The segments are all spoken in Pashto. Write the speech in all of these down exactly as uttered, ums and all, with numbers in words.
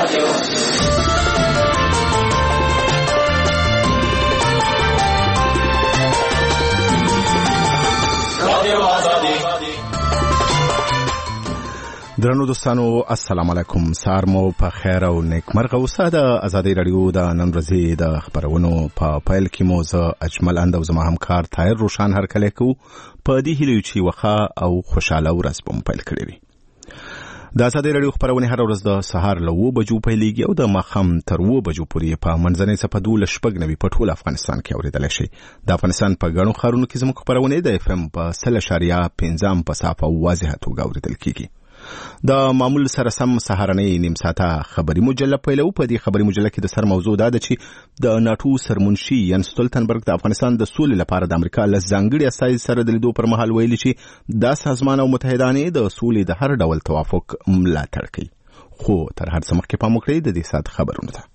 درنو دوستانو السلام علیکم. سار مو په خیر او نیکمرغه اوسه. د ازادي رادیو د نن ورځې د خبرونو په پیل کې مو زه اجمل اند او زما همکار طاهر روشان هرکلی کوو په دې هیله چې وخه او خوشاله ورځ به مو پیل کړې وي. د ازادي رادیو خبرونه هر ورځ د سهار له اوه بجو پیلېږي او د ماښام تر اوه بجو پورې په منځنۍ څپه دولس شپږ نوي په ټول افغانستان کې اورېدلی شي. د افغانستان په ګڼو ښارونو کې زموږ خبرونه د اف ام په سل اشاریه پنځم په صافه او واضحه توګه اورېدل کېږي. د معمول سره سم سهارنۍ نیم ساعته خبري مجله پیلو. په دې خبري مجله کې د سر موضوع دا ده چې د ناتو سرمنشي ین ستولتنبرګ د افغانستان د سولې لپاره د امریکا له ځانګړي استازي سره د لیدو پر مهال ویلي چې دا سازمان او متحدانې د سولې د هر ډول توافق ملاتړ کوي. خو تر هر څه مخکې پام وکړئ د دې ساعت خبرونو ته.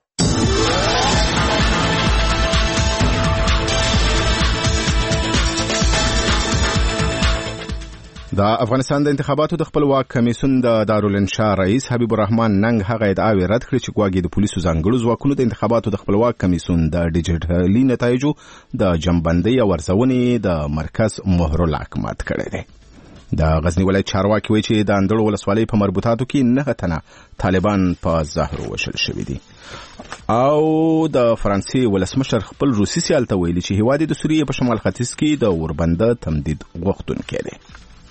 د افغانستان د انتخاباتو د خپلواک کمیسیون د دارالانشا رئیس حبیب الرحمن ننګ هغه ادعاوې رد کړې چې ګواګې د پولیسو ځانګړو ځواکونو د انتخاباتو د خپلواک کمیسیون د ډیجیټلي نتایجو د جمعبندۍ او ارزونې د مرکز مهرلاک مات کړی دی. د غزنی ولایت چارواکي وایي چې د اندړو ولسوالۍ په مربوطاتو کې نه تنه طالبان په زهرو وشل شوي دي. او د فرانسې ولسمشر خپل روسي سیال ته ویلي چې هیواد د سوریې په شمال ختیځ کې د اوربنده تمدید غوښتونکی دی.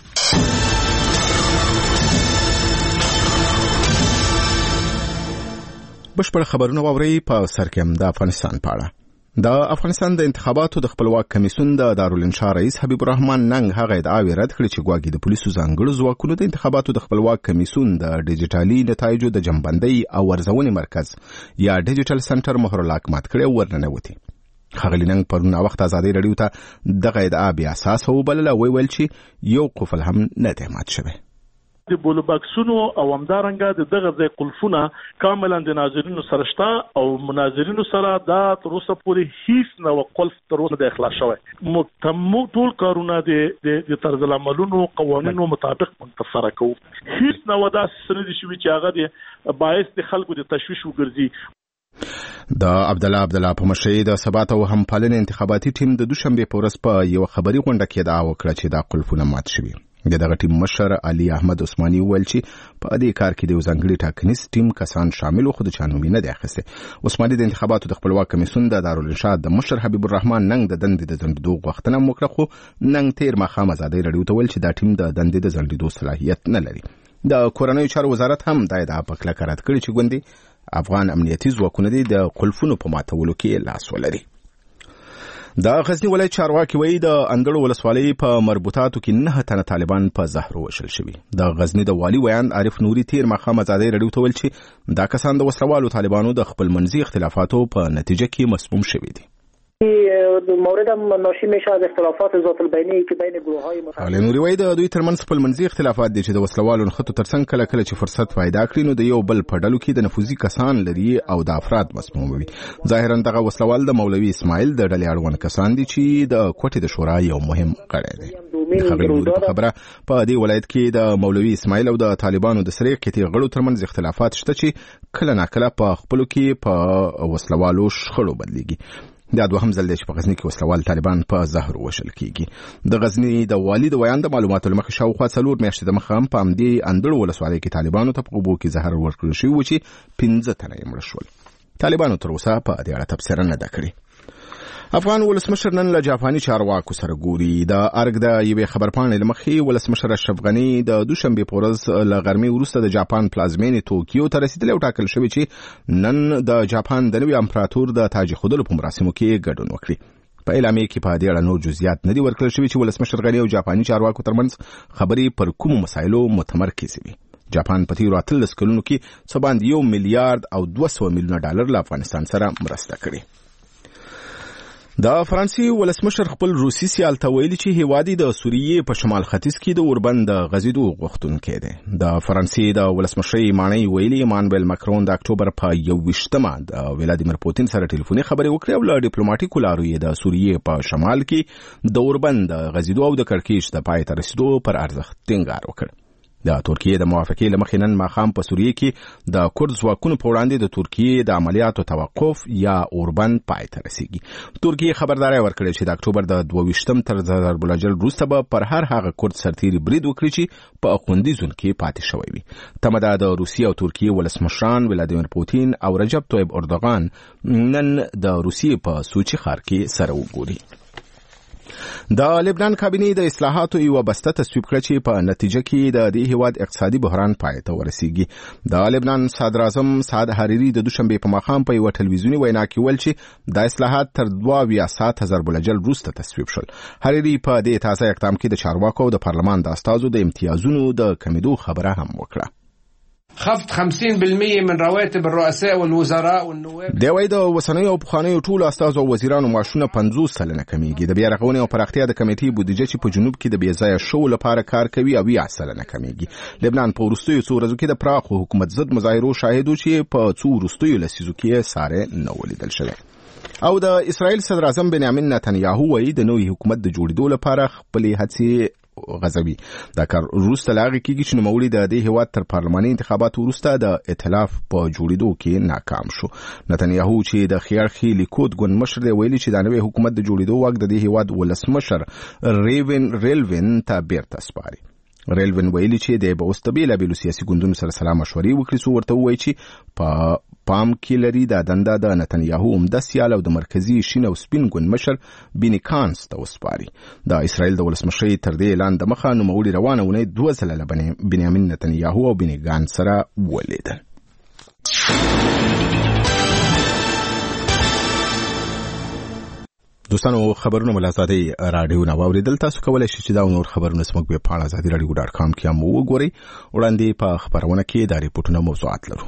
بشپړ خبرونه واورئ. په سر کې هم د افغانستان په اړه. د افغانستان د انتخاباتو د خپلواک کمیسیون د دارالانشا رئیس حبیب الرحمن ننګ هغه ادعاوې رد کړې چې ګواګې د پولیسو ځانګړو ځواکونو د انتخاباتو د خپلواک کمیسیون د ډیجیټلي نتایجو د جمعبندۍ او ارزونې مرکز یا ډیجیټل سنټر مهرلاک مات کړی او ورننوتي. ښاغلي ننګ پرون وخت ازادي رادیو ته دغه ادعا بې اساسه وبلله. ویل چې یو قفل هم نه دی مات شوی. د بولو باکسونو او همدارنګه د دغه ځای قلفونه کاملا د ناظرینو سره شته او مناظرینو سره دا تر اوسه پورې هیڅ نه قلف تر اوسه د اخلاص شوی. مو ټول کارونه د د طرز العملونو قوانینو مطابق منتفره کوو. هیڅ نه ودا سره دي شوی چې هغه د باعث د خلکو د تشویش وګرځي. د عبد الله عبد الله په مشرۍ د ثبات او همپالنې انتخاباتي ټیم د دوشنبه په ورځ په یو خبري غونډه کې ادعا وکړه چې دا قلفونه مات شوي. د دغه ټیم مشر علي احمد عثماني ویل چې په دې کار کې د ځانګړي ټاکنیز ټیم کسان شامل خو د چانومي نه دی اخیسته. عثماني د انتخاباتو د خپلواک کمیسیون د دارالانشا د مشر حبیب الرحمن ننګ د دندې د ځنډېدو غوښتنه وکړه، خو ننګ تیر ماښام ازادي رادیو ته ویل چې دا ټیم د دندې د ځنډېدو صلاحیت نه لري. د کورنیو چارو وزارت هم دا ادعا په کلکه رد کړې چې ګوندې افغان امنیتي ځواکونه د قلفونو په ماتولو کې لاس ولري. د غزنی ولایت چارواکي وایي د اندړو ولسوالۍ په مربوطاتو کې نه تنه طالبان په زهرو وشل شوي. د غزنی د والي ویاند عارف نوري تیر ماښام ازادي رادیو ته ویل چې دا کسان د وسلوالو طالبانو د خپل منځي اختلافاتو په نتیجه کې مسموم شوي دي. مورد ناشی میشه از اختلافات ذات البینی که بین گروه‌های مختلف. نوري وایي د دوی ترمنځ خپل منځي اختلافات دي چې د وسلوالو نښتو ترڅنګ کله کله چې فرصت پیدا کړي نو د یو بل په ډلو کې د نفوذي کسان لري او د افراد مسموموي. ظاهرا دغه وسلوال د مولوي اسماعیل د ډلې اړوند کسان دي چې د کوټې د شورا یو مهم غړی دی. د خبره په دې ولایت کې د مولوي اسماعیل او د طالبانو د سره قطعي غړو ترمنځ اختلافات شته چې کله ناکله په خپلو کې په وسلوالو شخړو بدلیږي. دا دوهم ځل دی چې په غزنی کې وسلوال طالبان په زهر وشل کیږي. د غزنی د والي د ویاند معلوماتو لمخې شاوخوا څلور میاشتې د مخه هم په همدې اندړو ولسوالۍ کې طالبانو ته په اوبو کې زهر ورکړل شوي و چې پنځه تنه یې مړه شول. طالبانو تر اوسه په دې اړه تبصره نه ده کړې. افغان ولسمشر نن له جاپاني چارواکو سره ګوري. د ارګ د یوې خبرپاڼې له مخې ولسمشر اشرف غني د دوشنبه په ورځ له غرمې وروسته د جاپان پلازمینې توکیو ته رسیدلی او ټاکل شوی چې نن د جاپان د نوي امپراتور د تاج ایښودلو په مراسمو کې ګډون وکړي. په اعلامیه کې په دې اړه نور جزئیات نه دي ورکړل شوي چې ولسمشر غني او جاپاني چارواکو ترمنځ خبرې پر کومو مسایلو متمرکز وي. جاپان په تیرو اتلس کلونو کې څه باندې یو میلیارډ او دوه سوه میلیونه ډالر له افغانستان سره مرسته کړې. د فرانسې ولسمشر خپل روسي سیال ته ویلي چې هیواد د سوریې په شمال ختیځ کې د اوربند غزیدو غوښتونکی دی. د فرانسې د ولسمشرۍ ماڼۍ ویلي ایمانویل ماکرون د اکتوبر په یوویشتمه د ولادیمیر پوتین سره ټلیفوني خبرې وکړې او له ډیپلوماټیکو لارو یې د سوریې په شمال کې د اوربند غزیدو او د کړکېچ د پای ته رسیدو پر ارزښت ټینګار وکړ. د ترکیه د موافقې لمخې نن ماښام په سوریه کې د کورد ځواکونو په وړاندې د ترکیه د عملیاتو توقف یا اوربند پای ته رسیږي. ترکیه خبرداري ورکړې چې د اکتوبر د دوه ویشتم تر ضرب الجل وروسته به پر هر هغه کورد سرتیري برید وکړي چې په اخوندي زون کې پاتې شوی وي. تمه ده د روسیې او ترکیه ولسمشران ولادیمیر پوتین او رجب طیب اردوغان نن د روسیې په سوچي ښار کې سره وګوري. د لبنان کابینې د اصلاحاتو یو بسته تصویب کړه چې په نتیجه کې د دې هیواد اقتصادي بحران پای ته ورسیږي. د لبنان صدر اعظم سعد حریری د دوشنبه په ماښام په یو ټلویزیوني وینا کې ویل چې د اصلاحات تر دوه اویا ساعت ضرب الجل وروسته تصویب شول. حریری په دې تازه اقدام کې د چارواکو او د پارلمان د استازو د امتیازونو د کمیدو خبره هم وکړه. خفض خمسين بالمئة من رواتب الرؤساء والوزراء والنواب. د وای د وسنۍ او پخوانیو ټولو استازو او وزیرانو معاشونه پنځوس سلنه کمیږي. د بیا رغونې او پراختیا د کمیټې بودیجه چې په جنوب کې د بې ځایه شو لپاره کار کوي او یا سلنه کمیږي. لبنان په وروستیو څو ورځو کې د پراخو حکومت ضد مظاهرو شاهد چې په څو وروستیو لسیزو کې ساره نه ولیدل شوی. او د اسرائیل صدر اعظم بنیامین نتنیاهو وایي د نوې حکومت د جوړېدو لپاره خپلې هڅې غزوي. دا کار وروسته لاغي کېږي چې نوموړي د دې هیواد تر پارلماني انتخاباتو وروسته د ائتلاف په جوړېدو کې ناکام شو. نتنیاهو چې د خیارخي لیکود ګوند مشر دی ویلي چې د نوې حکومت د جوړېدو واک د دې هیواد ولسمشر ریون ریلوین ته بیرته سپاري. ریلوین ویلي چې د به اوس د بېلابېلو سیاسي ګوندونو سره سلا مشورې وکړي څو ورته ووایي چې په پام کې لري دا دنده د نتنیاهو عمده سیال او د مرکزي شین او سپین ګوند مشر بینی کانس ته وسپاري. د اسرائیل د ولسمشرۍ تر دې اعلان د مخه نوموړي روانه اونۍ دوه ځله له بنیامین نتنیاهو او بینی کانس سره ولیدل. دوستانو خبرونه ملازادي رادیو نه واوریدل. تاسو کولای شئ چې دا نور خبرونه سمګ به په ازادي رادیو ډاټ کام کې هم وګورئ. وړاندې په خبرونه کې د ریپورتونو موضوعات لرو.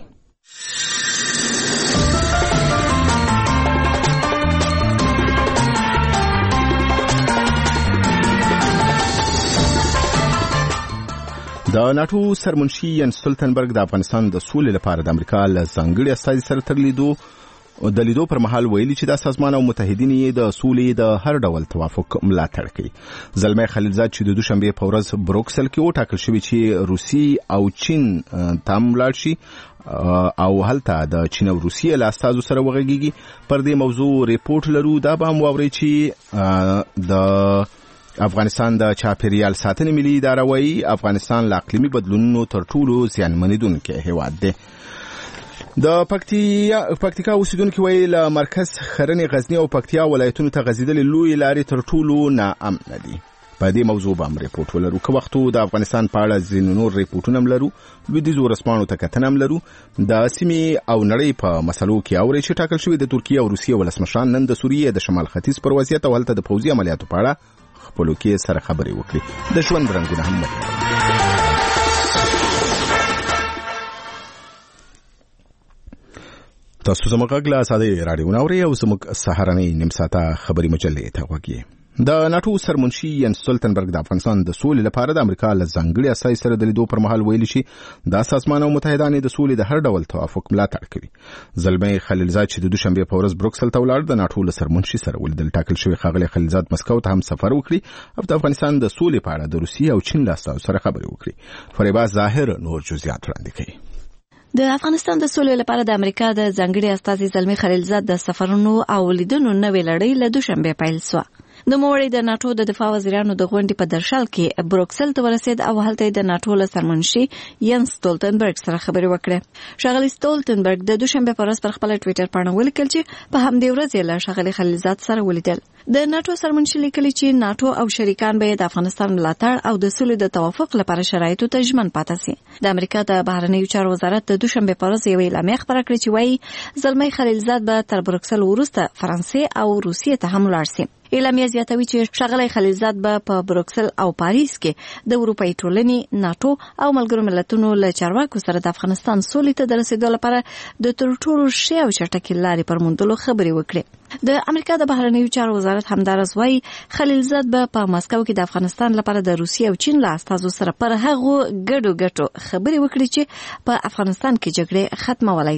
د ناتو سرمنشي ینس سټولټنبرګ د افغانستان د سولې لپاره د امریکا له ځانګړي استازي سره تر لیدو د لیدو پر مهال ویلي چې د سازمان او متحدین یې د سولې د هر ډول توافق ملاتړ کوي. زلمي خلیلزاد چې د دوشنبه په ورځ بروکسل کې وټاکل شوی چې روسي او چین تام لاړ شي او هلته د چین او روسیې له استازو سره وغږیږي. پر دې موضوع ریپورت لرو. دا به هم واورئ چې د افغانستان د چاپیریال ساتنې ملي اداره وايي افغانستان له اقلیمي بدلونونو تر ټولو زیانمنېدونکی هیواد دی. د پکتیا پکتیکا اوسیدونکو ویل مرکز خرنې غزنی او پکتیا ولایتونو ته غزیدلې لوی لارې تر ټولو ناامن دي. په دې موضوع باندې ریپورت ولرو. که وختو د افغانستان په اړه ځینې نور ریپورتونه هم لرو. لویدیځو رسمانو ته کتنه هم لرو. د سیمې او نړۍ په مسلو کې اوري چې ټاکل شوی د ترکیه او روسیې ولسمشران نن د سوریې د شمال ختیځ پر وضعیت او هلته د پوځي عملیاتو په اړه خپلو کې سره خبرې وکړي. د ژوند رنګونه هم وکړي. تاسو زموږ غږ له ازادي رادیو ناوري او زموږ سهارنۍ نیم ساعته خبري مجلې ته وګورئ. د ناتو سرمنشي ینس سټولټنبرګ د افغانستان د سولې لپاره د امریکا له ځانګړي استازي سره د لیدو پر مهال ویلي چې د سازمان او متحدانو د سولې د هر ډول توافق ملاتړ کوي. زلمي خلیلزاد چې د دوشنبه په ورځ بروکسل ته ولاړ د ناتو له سرمنشي سره ولیدل. ټاکل شوی ښاغلی خلیلزاد مسکو ته هم سفر وکړي او د افغانستان د سولې په اړه د روسیې او چین له استازو سره خبرې وکړي. فریبا ظاهر نور جزئیات وړاندې کوي. د افغانستان د سولې لپاره د امریکا د ځانګړي استازي زلمي خلیلزاد د سفرونو او لیدنو نوې لړۍ له دوشنبه پیل شوه. د موړی د ناتو د دفاع وزیرانو د غونډې په درشل کې بروکسل ته ورسید او هلته د ناتو له سرمنشي ینس سټولټنبرګ سره خبرې وکړه. ښاغلی سټولټنبرګ د دوشنبه په ورځ پر خپل ټویټر باندې ولیکل چې په همدې ورځ له ښاغلی خلیلزاد سره ولیدل. د ناتو سرمنشي لیکلي چې ناتو او شریکان به د افغانستان ملاتړ او د سولې د توافق لپاره شرایطو ته ژمن پاتې شي. د امریکا د بهرنیو چارو وزارت د دوشنبه په ورځ یو اعلامیه خپره کړې چې وایي زلمي خلیلزاد به تر بروکسل وروسته فرانسې او روسیې ته هم لاړ شي. اعلامیه زیاتوي چې ښاغلی خلیلزاد به په بروکسل او پاریس کې د اروپایي ټولنې، ناتو او ملګرو ملتونو له چارواکو سره د افغانستان سولې ته د رسیدو لپاره د تر ټولو ښې او چټکې لارې پر موندلو خبرې وکړي. د امریکا د بهرنیو چارو وزارت همدارس وایي خلیلزاد به په ماسکو کې د افغانستان لپاره د روسیې او چین له استازو سره پر هغو ګډو ګټو خبرې وکړي چې په افغانستان کې جګړې ختمولای شي.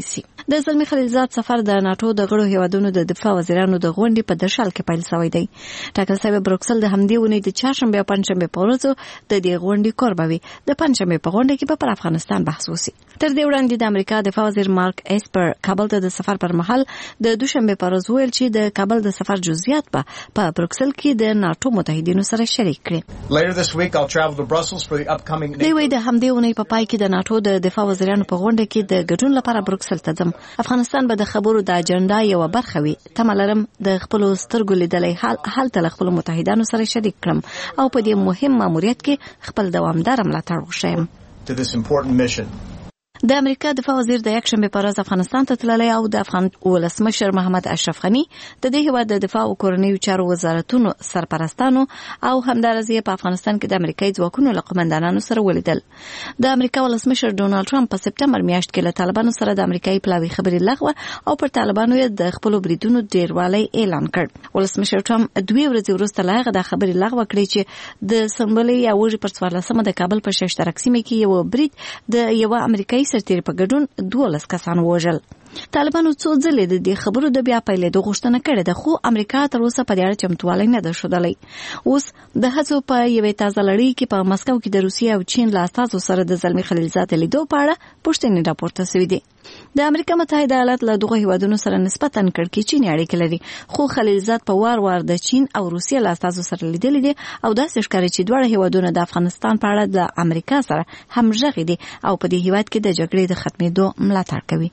د زلمی خلیلزاد سفر د ناتو د غړو هیوادونو د دفاع وزیرانو د غونډې په درشل کې پیل شوی دی. ټاکل شوی بروکسل د همدې ونې د چهارشنبه او پنځشنبه په ورځو د دې غونډې کوربوي. د پنځشنبه په غونډه کې به پر افغانستان بحث وشي. تر دې وړاندې د امریکا دفاع وزیر مارک اسپر کابل ته د سفر پر مهال د دوشنبه په ورځ ویل چې د کابل د سفر جزئیات به په بروکسل کې د ناتو متحدینو سره شریک کړي. Later this week I'll travel to Brussels for the upcoming دی وی د همدې ونې په پای کې د ناتو د دفاع وزیرانو په غونډه کې د ګډون لپاره بروکسل ته ځم. افغانستان به د خبرو د اجنډا یو برخه وي. تمه لرم د خپل سترګو لیدلې حال هلته له خپل متحدانو سره شریک کړم او په دې مهم ماموریت کې خپل دوامدار ملاتړ وښیم. to this important mission. د امریکا دفاع وزیر د یکشنبه په ورځ افغانستان ته تللی او د افغان ولسمشر محمد اشرف غنی د دې هیواد د دفاع او کورنیو چارو وزارتونو سرپرستانو او همدارس په افغانستان کې د امریکایي ځواکونو له قومندانانو سره ولیدل. د امریکا ولسمشر ډونالد ټرمپ په سپتمبر میاشت کې له طالبانو سره د امریکایي پلاوي خبرې لغوه او پر طالبانو یې د خپل بریدونو ډیروالی اعلان کړ. ولسمشر ټرمپ دوی ورځې وروسته لا د خبرې لغوه کړې چې د سمبلې یا وژي پر څوارلسمه د کابل په ششترک سیمه کې یو برید د یو امریکایي سرتیر په ګډون دولس کسان وژل. طالبانو څو ځلې د دې خبرو د بیا پیلېدو غوښتنه کړې ده خو امریکا تر اوسه په دې اړه چمتووالی نه ده ښودلی. اوس د هڅو په یوې تازه لړۍ کې په مسکو کې د روسیې او چین له استازو سره د زلمی خلیلزاد لیدو په اړه پوښتنې راپورته شوې دي. د امریکا متحده ایالات له دغه هیوادونو سره نسبتاً کړکېچنې اړیکې لري خو خلیلزاد په وار وار د چین او روسیې له استازو سره لیدلي دي او داسې ښکاري چې دواړه هیوادونه د افغانستان په اړه د امریکا سره همغږي دي او په دې هیواد کې د جګړې د ختمېدو ملاتړ کوي.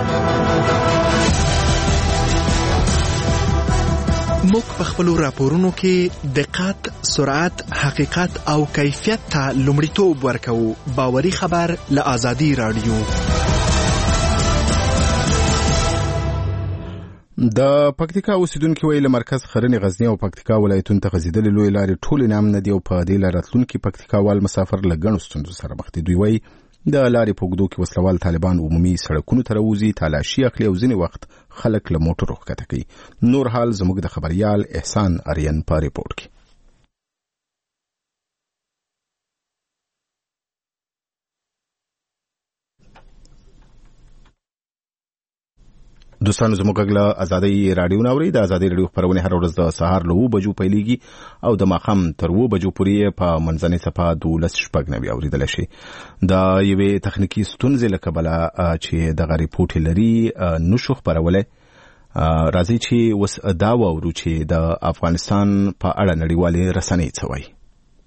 موږ په خپلو راپورونو کې دقت، سرعت، حقیقت او کیفیت ته لومړیتوب ورکوو. باوري خبر له آزادي رادیو. د پکتیکا اوسیدونکو ویل مرکز خرنې غزنی او پکتیکا ولایتونو ته غځیدلې لوی لارې ټول نام نه دی او په دې لار راتلونکي پکتیکاوال مسافر لګڼو ستونزو سره مخ دي. دوی وایي د لارې په اوږدو کې وسلوال طالبان عمومي سړکونو ته راوځي، تالاشي اخلي او ځینې وخت خلک له موټرو ښکته کوي. نور حال زموږ د خبريال احسان اریان په ریپورت کې. دوستانو زموږ غږ ازادي رادیو ناوړي د ازادي رادیو خبرونه هر ورځ د سهار له نو بجو پیلېږي او د ماخام تر و بجو پورې په منځنۍ صفه دولس شپږ نوي اوریدل شي. د یوې تخنیکی ستونزې له کبله چې د ریپورت لري نشو خبرولای راځي چې وس دا وورو چې د افغانستان په اړه نړیوالې رسنۍ څه وایي.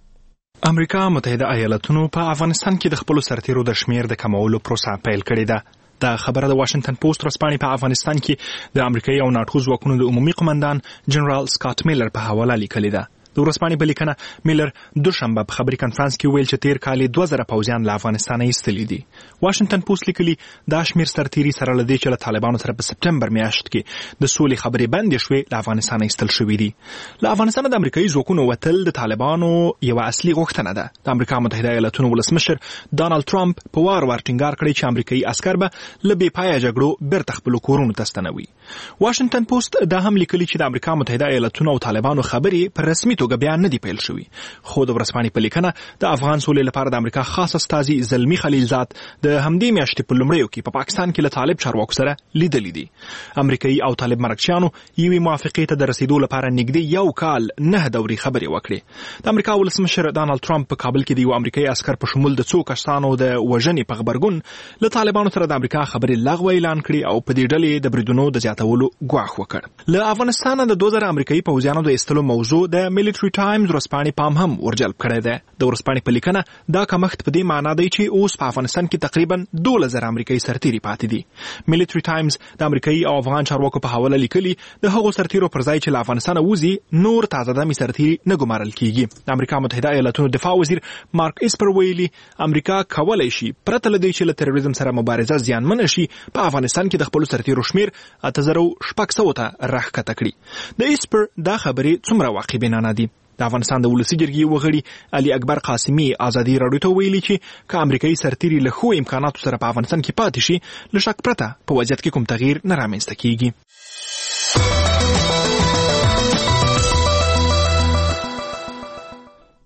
امریکا متحده ایالاتونو په افغانستان کې د خپل سرتیرو د شمیر د کمولو پروسه پیل کړې ده. دا خبره د واشنگټن پوسټ ورځپاڼې په افغانستان کې د امریکایي او ناټو ځواکونو د عمومي قومندان جنرال سکاټ میلر په حواله لیکلې ده. د ورځپاڼې په لیکنه میلر دوشنبه په خبري کانفرنس کې ویل چې تیر کال دوه زره پوځیان له افغانستان ایستلي دي. واشنگټن پوسټ لیکلي دا شمیر سرتیري سره لدی چې له طالبانو سره په سپټمبر میاشت کې د سولې خبرې بندې شوې له افغانستان ایستل شوې دي. له افغانستان د امریکایي ځواکونو وتل د طالبانو یو اصلي غوښتنه ده. د امریکا متحده ایالاتونو ولسمشر ډانلډ ټرمپ په وار وار ټینګار کړی چې امریکایي عسکر به له بې پایه جګړو بیرته خپلو کورونو ته ستنوي. واشنگټن پوسټ دا هم لیکلي چې د امریکا متحده ایالاتونو او طالبانو خبرې په رسمي توګه بیان نه دي پیل شوی. خو د ورځپاڼې په لیکنه د افغان سولې لپاره د امریکا خاص استازي زلمی خلیلزاد د همدې میاشتې په لومړیو کې په پاکستان کې له طالب چارواکو سره لیدلي دي. امریکایي او طالب مرکچیانو یوې موافقې ته د رسیدو لپاره نږدې یو کال نه دوري خبرې وکړې. د امریکا ولسمشر ډانلډ ټرمپ په کابل کې د یو امریکایي عسکر په شمول د څو کسانو د وژنې په خبرګون له طالبانو سره د امریکا خبرې لغوه اعلان کړي او په دې ډلې د بریدونو د زیاتولو ګواښ وکړ. له افغانستان د دوه زره امریکایي پوځیانو د ایستلو موضوع د ملټری ټایمز ورځپاڼې پام هم ورجلب کړی دی. د ورځپاڼې په لیکنه دا کمښت په دې معنا دی چې اوس په افغانستان کې تقریبا دوه زره امریکایي سرتیري پاتې دي. ملټری ټایمز د امریکایي او افغان چارواکو په حواله لیکلي د هغو سرتیرو پر ځای چې له افغانستان وځي نور تازه دمي سرتیري نه ګمارل کیږي. د امریکا متحده ایالاتونو دفاع وزیر مارک اسپر ویلي امریکا کولای شي پرته له دې چې له تروریزم سره مبارزه زیانمن شي په افغانستان کې د خپل سرتیرو شمیر اته زره شپږ سوه ته راښکته کړي. د اسپر دا خبرې څومره واقعبینانه دي. د افغانستان د ولسی جرګې وغړي علي اکبر قاسمي ازادي راډیو ته ویلي چې که امریکایي سرتیري له ښو امکاناتو سره په افغانستان کې پاتې شي له شک پرته په وضعیت کې کوم تغییر نه رامنځته کیږي.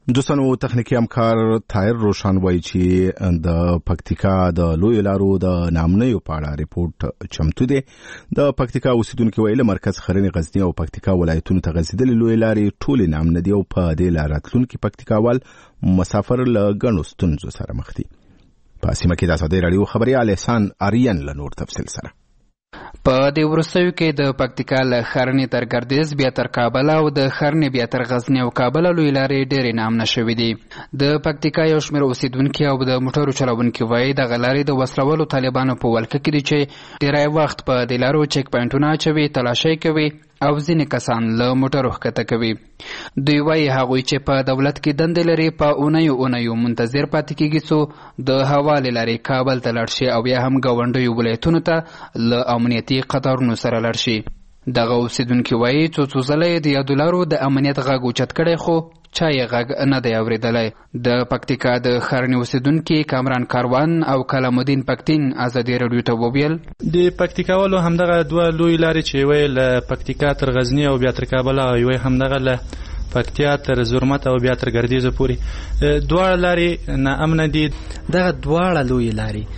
دوسنو تخنیکی همکار طاهر روشان وایي چې د پکتیکا د لوی لارو د نامنیو په اړه ریپورت چمتو دی. د پکتیکا اوسیدونکو ویل مرکز خرنی غزنی او پکتیکا ولایتونو ته غځېدلې لوی لارې ټولې نامنه دي او په دې لار راتلونکي پکتیکاوال مسافر له ګڼو ستونزو سره مخ دي. په سیمه کې د ازادي راډیو خبريال احسان آریان له نور تفصیل سره. په دې وروستیو کې د پکتیکا له خرنې تر ګردیز بیا تر کابل او د خرنې بیا تر غزنی او کابل لوی لارې ډېرې نامنه شوې دي. د پکتیکا یو شمېر اوسیدونکي او د موټرو چلوونکي وایي دغه لارې د وسلوالو طالبانو په ولکه کې دي چې ډېری وخت په دې لارو چیک پوینټونه اچوي، تلاشۍ کوي او ځینې کسان له موټرو ښکته کوي. دوی وایي هغوی چې په دولت کې دندې لري په اونیو اونیو منتظر پاتې کېږي څو د هوا له لارې کابل ته لاړ شي او بیا هم ګاونډیو ولایتونو ته له امنیتي قطارونو سره لاړ شي. دغه اوسیدونکي وایي څو څو ځله یې د یادو لارو د امنیت غږ اوچت کړی خو چا یې غږ نه دی اورېدلی. د پکتیکا د ښارني اوسیدونکي کامران کاروان او کلام الدین پکتین ازادي راډیو ته وویل د پکتیکاوالو همدغه دوه لوی لارې چې یوې له پکتیکا تر غزني او بیا تر کابل او یوې همدغه له پکتیا تر زرمت او بیا تر ګردیز پورې دواړه لارې ناامنه دي. دغه دواړه لوی لارې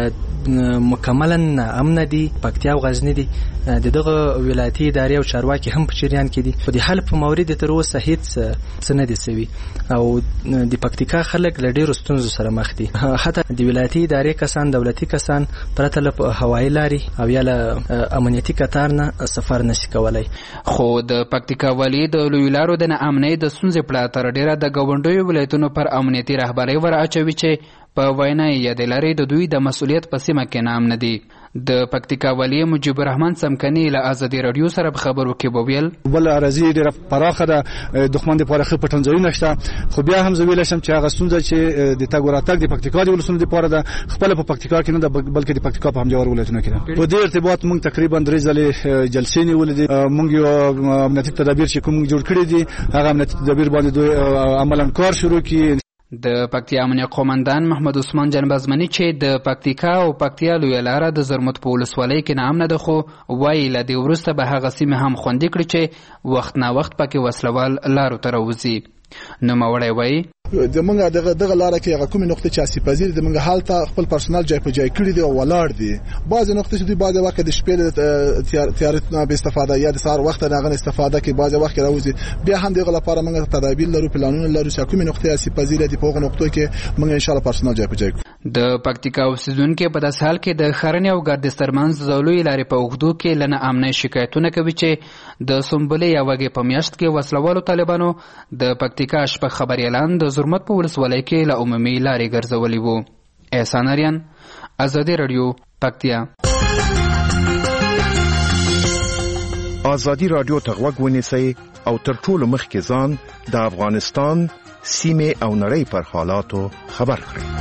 مکملا امن دي. پکتیا او غزنی دي د دغه ولایتي ادارې او چارواکي هم په چریان کې دي. خو د حل په مورید تر اوسه هیڅ څه نه دي سوي او د پکتیکا خلک له ډېرو ستونزو سره مخ دي. حتی د ولایتي ادارې کسان، دولتي کسان پرته له هوایي لارې او یا له امنیتي قطار نه سفر نشي کولی. خو د پکتیکا والي د لوی لارو د ناامنۍ د ستونزې په تر ډېره د ګاونډیو ولایتونو پر امنیتي رهبرۍ ور اچوي چې په وینا یې د لارې د دوی د مسؤلیت په سیمه کې نام نه دي. د پکتیکا والی مجيب الرحمن سمکنی له ازادي رادیو سره په خبرو کې وویل بل اراضي ډېره پراخه ده، دښمن د پاره خپل پټنځای نشته. خو بیا هم زویل شم چې هغه ستونزه چې د تګ وراتګ د پکتیکا د ولسونو د پاره ده خپل په پکتیکا کې نه ده بلکې د پکتیکا په همجوار ولایتونو کې ده. په دې ارتباط موږ تقریبا درې ځلې جلسې نیولې دي. موږ یو امنیتي تدابیر چې کوم جوړ کړی دي هغه امنیتي تدابیر باندې دوی عملاً کار شروع کړي. د پکتیا امنیه قومندان محمد عثمان جنبازمنی چې د پکتیکا او پکتیا لوی لاره د زرمت په ولسوالۍ کې نام نه ده خو وایي له دې وروسته به هغه سیمې هم خوندي کړي چې وخت نا وخت پکې وسلوال لارو ته راوځي. نوموړی وایي د موږ دغه دغه لاره کې هغه کومې نقطې چې اساسي پذیر د موږ حالت خپل پرسونل ځای په ځای کړی دی او ولاړ دي. بعضې نقطې چې دوی بعضې وخت د شپې تیارت نه به استفاده یا د سهار وخت نه غن استفاده کې بعضې وخت راوځي. بیا هم دغه لپاره موږ تدابیر لرو، پلانونه لرو چې کومې نقطې اساسي پذیر دي په هغه نقطو کې موږ ان شاء الله پرسونل ځای په ځای کوو. د پکتیکا اوسیدونکي په داس حال کې د خرنې او ګردیز ترمنځ د لوی لارې په اوږدو کې له ناامنۍ شکایتونه کوي چې د سنبلې یا وږې په میاشت کې وسلوالو طالبانو د پکتیکا شپږ خبریالان د زرمت په ولسوالۍ کې له عمومي لارې ګرځولي وو. احسان اریان، ازادي راډیو، پکتیا. ازادي راډیو ته غوږ ونیسئ او تر ټولو مخکې ځان د افغانستان سیمې او نړۍ پر حالاتو خبر کړئ.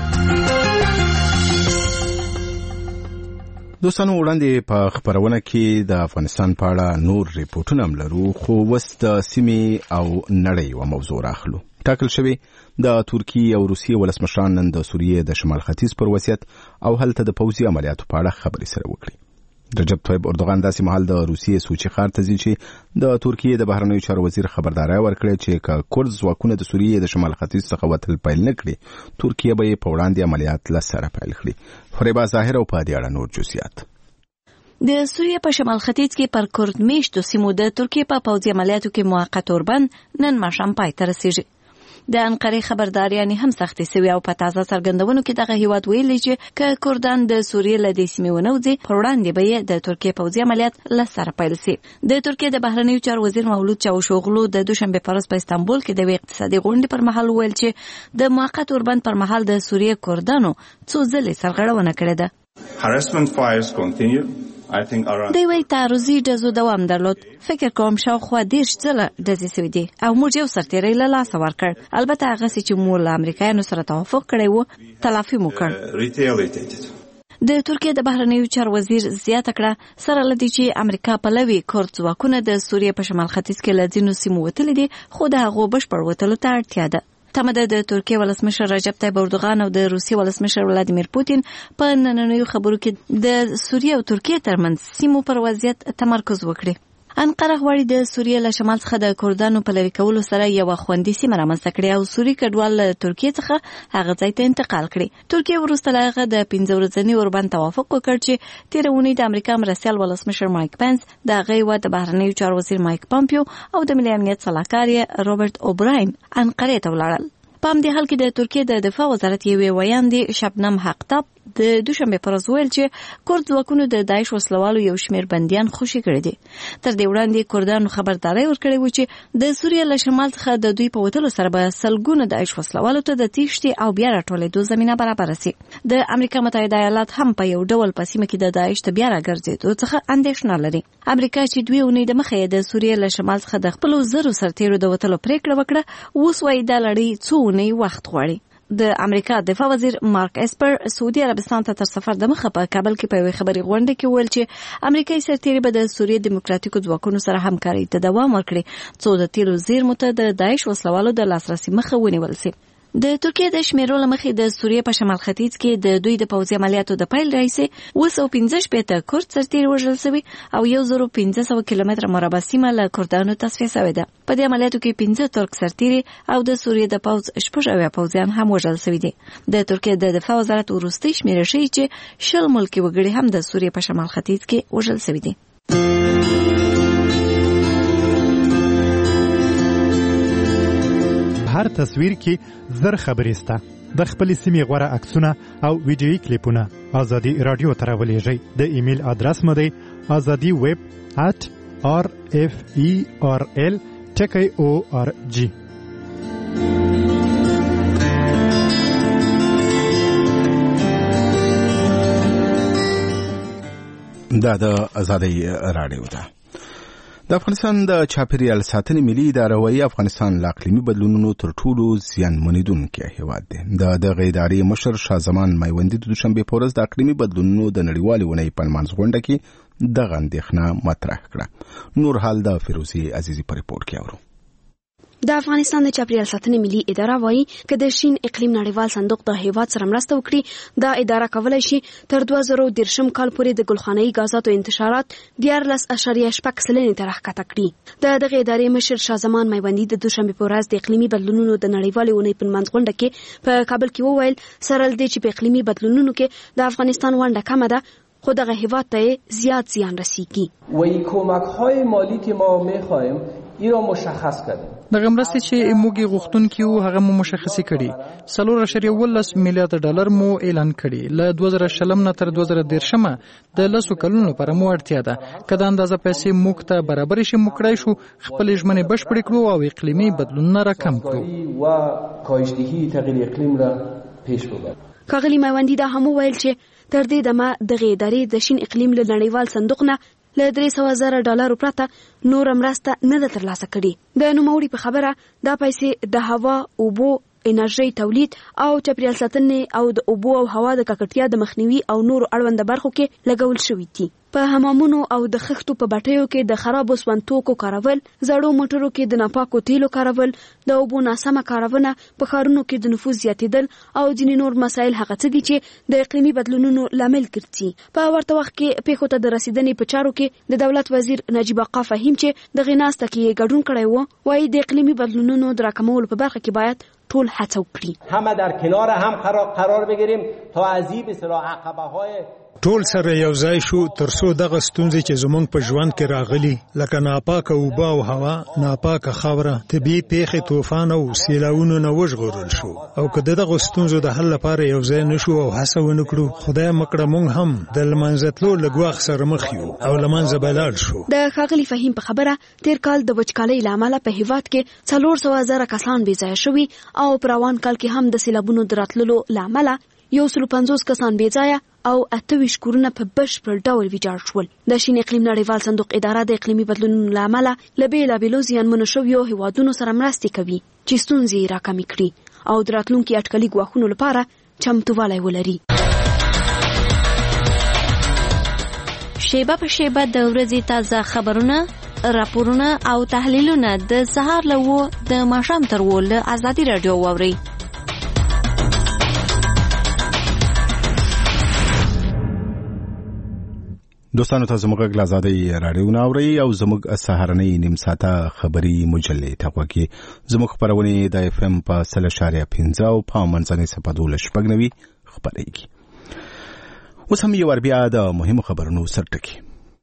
دوستانو وړاندې په خبرونه کې د افغانستان په اړه نور ریپورتونه هم لرو، خو اوس د سیمې او نړۍ یوه موضوع راخلو. ټاکل شوی د ترکیې او روسیې ولسمشران نن د سوریې د شمال ختیځ پر وضعیت او هلته د پوځي عملیاتو په اړه خبرې سره وکړي. رجب طیب اردوغان داسې مهال د روسیې سوچي ښار ته ځي چې د ترکیې د بهرنیو چارو وزیر خبرداری ورکړې چې که کورد ځواکونه د سوریې د شمال ختیځ څخه وتل پیل نه کړي ترکیه به یې په وړاندې عملیات له سره پیل کړي. فریبا ظاهر او په دې اړه نور جزئیات. د سوریې په شمال ختیځ کې پر کورد میشتو سیمو د ترکیې په پوځي عملیاتو کې موقت اوربند نن ماښام پای ته رسیږي. د انقرې خبرداریانې هم سختې سوي او په تازه څرګندونو کې دغه هیواد ویلي چې که کردان د سوریې له دې سیمې ونوځي په وړاندې به یې د ترکیې پوځي عملیات له سره پیل سي. د ترکیې د بهرنیو چارو وزیر مولود چاوشوغلو د دوشنبه په ورځ په استانبول کې د یوې اقتصادي غونډې پر مهال وویل چې د موقت اوربند پر مهال د سوریې کردانو څو ځلې سرغړونه کړې ده. Harassment fires continue. دی وی تعرضي ډزو دوام درلود. فکر کوم شاوخوا دېرش ځله ډزې سوي دي او موږ یو سرتیری له لاسه ورکړ. البته هغسې چې موږ له امریکایانو سره توافق کړی و تلافي مو کړ. د ترکیې د بهرنیو چارو وزیر زیاته کړه سره له دې چې امریکا پلوي کورد ځواکونه د سوریې په شمال ختیځ کې له ځینو سیمو وتلي دي خو د هغو بشپړ وتلو ته اړتیا ده. تمه ده د ترکیې ولسمشر رجب طیب اردوغان او د روسیې ولسمشر ولادیمیر پوتین په نننیو خبرو کې د سوریې او ترکیې ترمنځ سیمو پر وضعیت تمرکز وکړي. انقره غواړي د سوریې له شمال څخه د کردانو پلوي کولو سره یو خوندي سیمه رامنځته کړي او سوري کډوال له ترکیې څخه هغه ځای ته انتقال کړي. ترکیه وروسته له هغه د پنځه ورځني اوربند توافق وکړ چې تېره اونۍ د امریکا مرستیال ولسمشر مایک پنس، د هغې هېواد د بهرنیو چارو وزیر مایک پامپیو او د ملي امنیت سلاکار یې روبرټ اوبراین انقرې ته ولاړل. په همدې حال کې د ترکیې د دفاع وزارت یوې ویاندې شبنم حقتاب د دوشنبه پر ورځ ویل چې کورد ځواکونو د داعش وسلوالو یو شمېر بندیان خوشي کړي دي. تر دې وړاندې کردانو خبرداري ورکړې و چې د سوریې له شمال څخه د دوی په وتلو سره به سلګونه داعش وسلوالو ته د تیښتې او بیا راټولېدو زمینه برابره سي. د امریکا متحده ایالات هم په یو ډول په سیمه کې د داعش ته بیا راګرځېدو څخه اندېښنه لري. امریکا چې دوی اونۍ د مخې د سوریې له شمال څخه د خپلو زرو سرتیرو د وتلو پریکړه وکړه، اوس وايي دا لړۍ څو اونۍ وخت غواړي. د امریکا دفاع وزیر مارک اسپر سعودي عربستان ته تر سفر د مخه په کابل کې په یوې خبري غونډه کې ویل چې امریکایي سرتیري به د سوریې دیموکراتیکو ځواکونو سره همکاري ته دوام ورکړي څو د تیلو زیرمو ته د داعش وسلوالو د لاسرسي مخه ونیول شي. د ترکیې د شمیرو له مخې د سوریې په شمال ختیځ کې د دوی د پوځي عملیاتو د پیل راهیسې اوه سوه پنځه شپېته کورد سرتیري وژل شوي او یو زر او پنځه سوه کیلومتره مربع سیمه له کردانو تصفیه شوې ده. په دې عملیاتو کې پنځه ترک سرتیري او د سوریې د پوځ شپږ اویا پوځیان هم وژل شوي دي. د ترکیې د دفاع وزارت وروستۍ شمیره ښیي چې شل ملکي وګړي هم د سوریې په شمال ختیځ کې وژل شوي دي. هر تصویر کې زر خبرې سته. د خپل سیمې غوړه عکسونه او ویډیويي کلیپونه ازادي رادیو ته راولېږئ. د ایمیل ادرس مو دی azadi web at r f e r l ټکی او ار جی. دا د ازادي رادیو ده. د افغانستان د چاپیریال ساتنې ملي اداره وايي افغانستان له اقلیمي بدلونونو تر ټولو زیانمنېدونکی هېواد دی. د دغه ادارې مشر شاه زمان میوندي د دوشنبې په ورځ د اقلیمي بدلونونو د نړیوالې اونۍ په لمانځ غونډه کې دغه اندېښنه مطرح کړه. نور حال د فیروزي عزیزي په ریپورټ کې اورو. د افغانستان د چاپیریال ساتنې ملي اداره وایي که د شین اقلیم نړیوال صندوق د هیواد سره مرسته وکړي، دا اداره کولی شي تر دوه زره دېرشم کال پورې د ګلخانه‌ایي غازاتو انتشارات دیارلس اعشاریه شپږ سلنې ته راښکته کړي. د دغې ادارې مشر شاه زمان میوندي د دوشنبې په ورځ د اقلیمي بدلونونو د نړیوالې اونۍ په لمانځ غونډه کې په کابل کې وویل سره له دې چې په اقلیمي بدلونونو کې د افغانستان ونډه کمه ده، خو دغه هیواد ته زیات زیان رسیږي. وی کمک‌های مالی که ما می‌خوایم این را مشخص کردیم. دغه مرستې چې موږ غوښتونکي وو هغه مو مشخصې کړي. څلور اعشاریه اوولس میلیارډ ډالر مو اعلان کړي. له دوه زره شلم نه تر دوه زره دېرشمه د لسو کلونو لپاره مو اړتیا ده. که دا اندازه پیسې موږ ته برابرې شي، موږ کړای شو خپلې ژمنې بشپړې کړو او اقلیمي بدلونونه راکم کړو. و کاهش‌دهی تغییر اقلیم را پیش ببریم. ښاغلي میوندي دا هم وویل چې تر دې دمه دغه ادارې د شین اقلیم له نړیوال صندوق نه له درې سوه زره ډالرو پرته نور مرسته نه ده ترلاسه کړې. د نوموړي په خبره دا پیسې د هوا، اوبو، انرژي تولید او چاپیریال ساتنې او د اوبو او هوا د ککړتیا د مخنیوي او نورو اړونده برخو کې لګول شوي دي. په حمامونو او د خښتو په بټیو کې د خرابو سونتوکو کارول، زړو موټرو کې د ناپاکو تیلو کارول، د اوبو ناسمه کارونه، په ښارونو کې د نفوذ زیاتېدل او ځینې نور مسایل هغه څه دي چې د اقلیمي بدلونونو لامل ګرځي. په ورته وخت کې پیښو ته د رسیدنې په چارو کې د دولت وزیر نجیب آقا فهیم چې دغې ناسته کې یې ګډون کړی و، وایي د اقلیمي بدلونونو د راکمولو په برخه کې باید ټول هڅه وکړي. همه در کنار هم قرار بگیریم تا از این به اصطلاح عقبه‌های ټول سره یو ځای شو ترڅو دغه ستونزې چې زمونږ په ژوند کې راغلي لکه ناپاکه اوبه او هوا، ناپاکه خاوره، طبیعي پیښې، طوفان او سیلاوونو نه وژغورل شو. او که دغه ستونزو د حل لپاره یو ځای نشو او هڅه ونه کړو، خدای مکړه موږ هم د لمانځه تلو له ګواښ سره مخ یو او لمانځه به لاړ شو. د ښاغلي فهیم په خبره تیر کال د وچکالۍ له امله په هیواد کې څلور سوه زره کسان بې ځایه شوي او په روان کال کې هم د سیلابونو د راتللو له امله یو سلو پنځوس کسان بې ځایه او اته ویشت کورونه په بشپړ ډول ویجاړ شول. د شین اقلیم نړیوال صندوق اداره د اقلیمي بدلونونو له امله له بېلابېلو زیانمنو شویو هیوادونو سره مرستې کوي چې ستونزې یې راکمې کړي او د راتلونکي اټکلي ګواښونو لپاره چمتووالی ولري. شیبه په شیبه د ورځې تازه خبرونه، راپورونه او تحلیلونه د سهار له اوه د ماښام تر اوه له ازادي راډیو واورئ. دوستانو ته زموږ غږ آزادۍ راډیو ناوړي او زموږ سهارنۍ نیم ساعته خبري مجلې ټاکو کې زموږ خبرونه د اف ام په سل شاریه پنځه او په منځنۍ صفه دوله شپږنوي خبرېږي. اوس هم یو بیا د مهمو خبرونو سرټکی.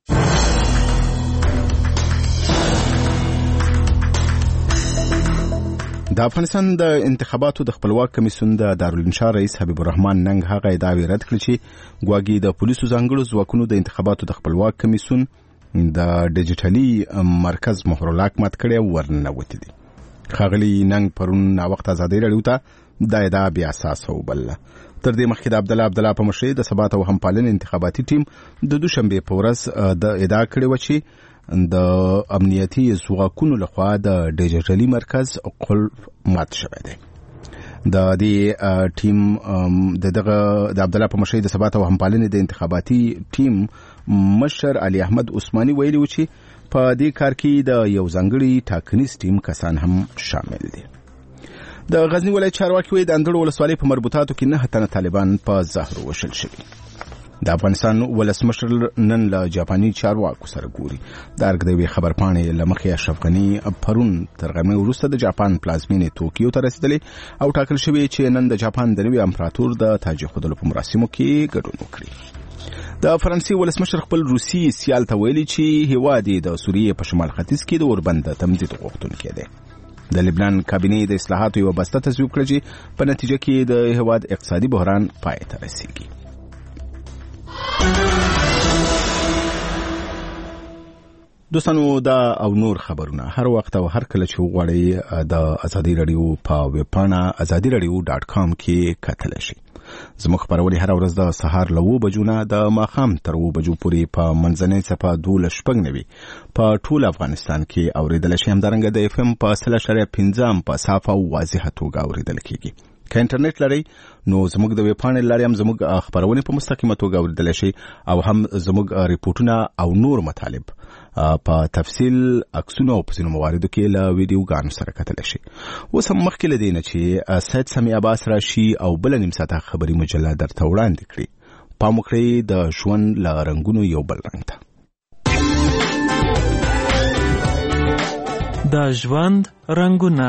د افغانستان د انتخاباتو د خپلواک کمیسیون د دارالانشا رئیس حبیب الرحمن ننګ هغه ادعاوې رد کړې چې ګواګي د پولیسو ځانګړو ځواکونو د انتخاباتو د خپلواک کمیسیون د ډیجیټلي مرکز مهرلاک مات کړی ورننوتې دي. ښاغلي ننګ پرون ناوخته ازادۍ راډیو ته دا ادعا بیا اساس وبلله. تر دې مخکې د عبدالله عبدالله په مشرۍ د ثبات او همپالنې انتخاباتي ټیم د دوشنبې په ورځ د ادعا کړې وه چې د امنیتي ځواکونو لخوا د ډیجیټلي مرکز قلف مات شوی دی. د دې ټیم د دغه د عبدالله په مشرۍ د ثبات او همپالنې د انتخاباتي ټیم مشر علي احمد عثماني ویلي و چې په دې کار کې د یو ځانګړي ټاکنیز ټیم کسان هم شامل دي. د غزنی ولایت چارواکي وایي د اندړو ولسوالۍ په مربوطاتو کې نه تنه طالبان په زهر وشل شوي. د افغانستان ولسمشر نن له جاپاني چارواکو سره ګوري. د ارګ د یوې خبرپاڼې له مخې اشرف غني پرون تر غرمې وروسته د جاپان پلازمینې توکیو ته رسېدلی او ټاکل شوی چې نن د جاپان د نوي امپراتور د تاج ایښودلو په مراسمو کې ګډون وکړي. د فرانسې ولسمشر خپل روسي سیال ته ویلي چې هیواد یې د سوریې په شمال ختیځ کې د اوربند تمدید غوښتونکی دی. د لبنان کابینې د اصلاحاتو یوه بسته تصویب کړه چې په نتیجه کې د هیواد اقتصادي بحران پای ته رسیږي. دوستانو دا او نور خبرونه هر وخت او هر کله چې وغواړئ د ازادي رادیو په ویب پاڼه ازادي رادیو ډاټ کام کې کتلی شئ. زموږ خبرونه هر ورځ د سهار له اوه بجو نه د ماښام تر اوه بجو پورې په منځنۍ صفه دوله شپږنوي په ټول افغانستان کې اورېدلی شئ. همدارنګه د اف ام په سل اشاریه پنځه هم په صافه او واضحه توګه اورېدل کېږي. که انټرنیټ لرئ نو زموږ د ویب پاڼې له لارې هم زموږ خبرونه په مستقیمه توګه اورېدلی شئ او هم زموږ ریپورټونه او نور مطالب په تفصیل عکسونه او په ځینو مواردو کې له ویډیوګانو سره کتلی شئ. اوس هم مخکې له دې نه چې سید سمیع عباس راشي او بله نیم ساعته خبري مجله درته وړاندې کړي. پام وکړئ د ژوند له رنګونو یو بل رنګ ته. د ژوند رنګونه.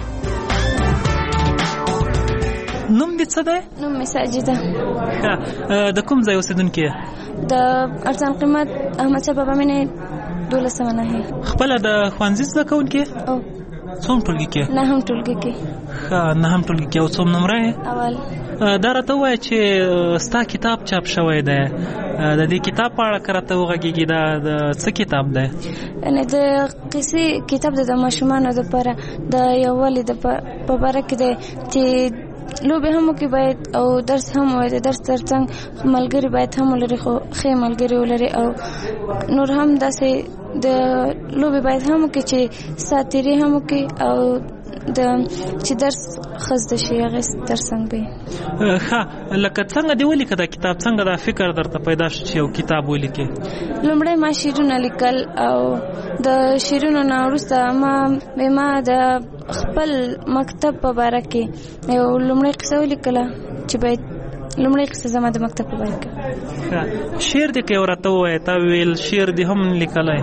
نوم دې څه دی؟ نوم مې ساجده. ښه، د کوم ځای اوسېدونکې یې؟ د ارزان قیمت احمدشاه بابا مینې دولسمه ناحیه. خپله د ښوونځي زده کوونکې؟ او څوم ټولګي کې؟ نهم ټولګي کې. ښه، نهم ټولګي کې. او څوم نمره یې؟ اول. دا راته ووایه چې ستا کتاب چاپ شوی دی، د دې کتاب په اړه که راته وغږېږي دا د څه کتاب دی؟ یعنې د قصې کتاب دی د ماشومانو دپاره د یووالي په باره کې دی چې لوبې هم وکړي باید او درس هم وایي. د درس ترڅنګ ملګري باید هم ولري خو ښې ملګري ولري او نور هم داسې د لوبې باید هم وکړي چې ساتیري هم وکړي او د چې درس ښه زده شي هغې ترڅنګ به یې. ښه، لکه څنګه دې ولیکه دا کتاب؟ څنګه دا فکر درته پیدا شو چې یو کتاب ولیکې؟ لومړی ما شعرونه لیکل او د شعرونو نه وروسته ما ما د خپل مکتب په باره کې یو لومړی قصه ولیکله چې باید لومړی قصه زما د مکتب په باره کې. شعر دې که یو راته ووایې، تا ویل شعر دې هم لیکلی؟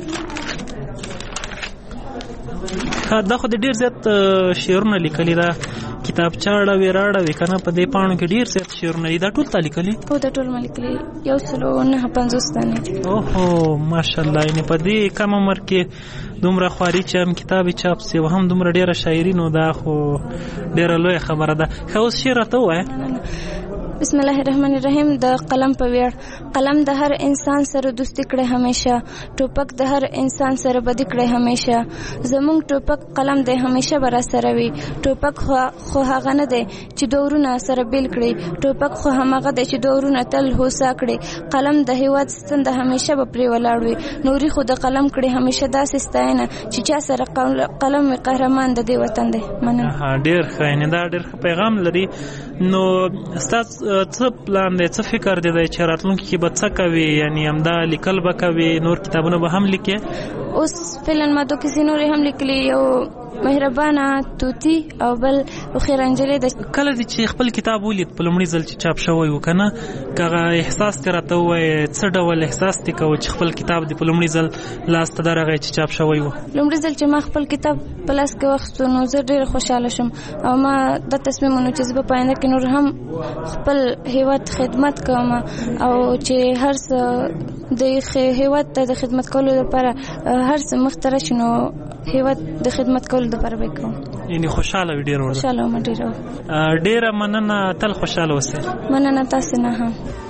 دا خو د ډېر زیات شعرونه لیکلي. دا کتابچه اړوې راړوې که نه په دې پاڼو کې ډېر زیات شعرونه دي. دا ټول تا لیکلي؟ هو دا ټول ما لیکلي، یو سلو نهه پنځوس دانې. اوهو ماشاءالله. یعنې په دې کم عمر کې دومره خواري چې هم کتاب یې چاپ سي او هم دومره ډېره شاعري، نو دا خو ډېره لویه خبره ده. ښه، اوس شعر راته ووایه. بسم الله الرحمن الرحیم. د قلم په ویاړ. قلم د هر انسان سره دوستی کړي همیشه، ټوپک د هر انسان سره بدي کړي همیشه. زمونږ ټوپک قلم دی همیشه به را سره وي. ټوپک خو هغه نه دی چې دورونه سره بیل کړي، ټوپک خو همغه دی چې دورونه تل هوسا کړي. قلم د هیواد ستن د همیشه به پرې ولاړ وي. نوري خو د قلم کړي همیشه داسې ستاینه چې چا سره قلم وي قهرمان د دې وطن دی. مننه. ډېر ښه، یعنې دا ډېر ښه پیغام لري. نو ستاسو څه پلان دی، څه فکر دی چې راتلونکي کې به څه کوي؟ یعنی همدا لیکل به کوي، نور کتابونه به هم لیکي؟ اوس فعلا ما دوه کیسې نورې هم لیکلي. یو مهربانه توتی او بل خیر انجلې د کله چې خپل کتاب ولید په لومړي ځل چې چاپ شوی و کنه کغه احساس ترته وای څه ډول احساس تی کو چې خپل کتاب د په لومړي ځل لاس ته درغه چې چاپ شوی و لومړي ځل چې ما خپل کتاب په لاس کې وخت نو زه ډېر خوشاله شم او ما د تصمیم ونیو چې زه په آینده کې نور هم خپل هیواد خدمت کوم او چې هر څه د هیواد ته د خدمت کولو لپاره هر څه مختره شنو هیواد د خدمت کولو لپاره وکړم یعنی خوشاله وي ډېر خوشاله وم ډېر ډېر مننه تل خوشاله اوسئ مننه تاسو نه هم